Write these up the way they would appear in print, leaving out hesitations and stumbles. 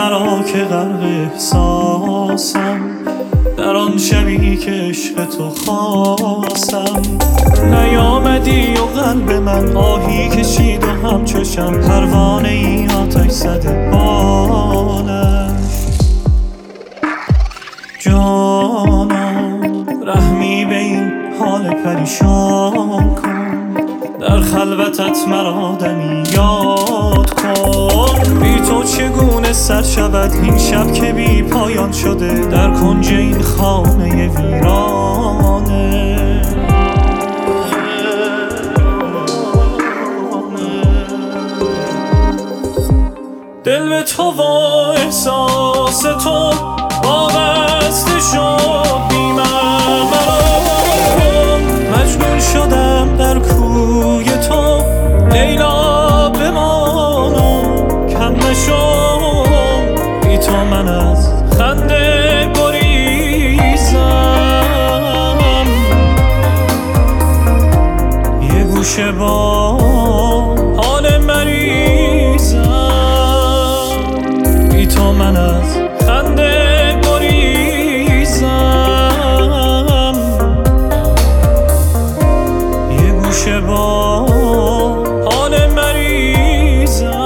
مرا که غرق احساسم، در آن شبی که عشق تو خواستم. نیامدی و قلب من آهی کشید و همچو شمع پروانه ای آتش زده بالش. جانا رحمی به این حال پریشان کن، در خلوتت مرا دمی یاد کن. بی تو چگونه سر شود این شب که بی پایان شده در کنج این خانه ویرانه. دل به تو و احساس تو وابسته شد بی من، مجنون شدم در کوی تو. لیلا بمان و کم نشو، بی تو من از خنده گریزم. یه گوشه با حال مریضم، بی تو من از خنده گریزم. یه گوشه با حال مریضم.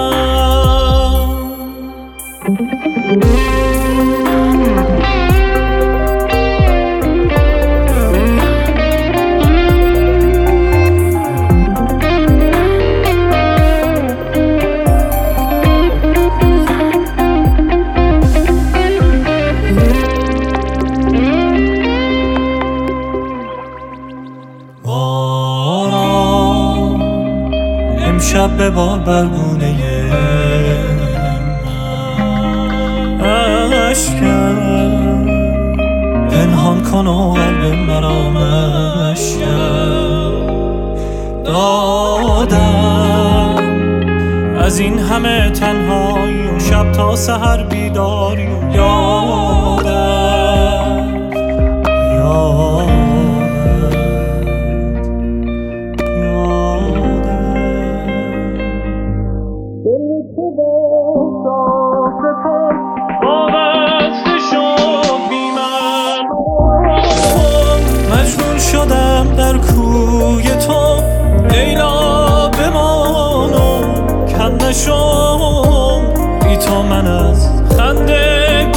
امشب ببار برگونه من اشکم، پنهان کن و قلب مرا مشکم. دادم از این همه تنهایی و شب تا سحر بیداری و مجنون شدم در کوی تو. لیلا بمان و کم نشو، بی تو من از خنده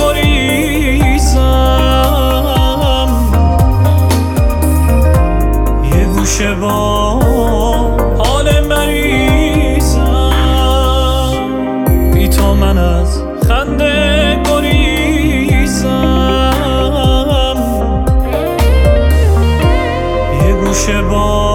گریزم. یه گوشه با حال مریضم، بی تو من از خنده گریزم. یه گوشه با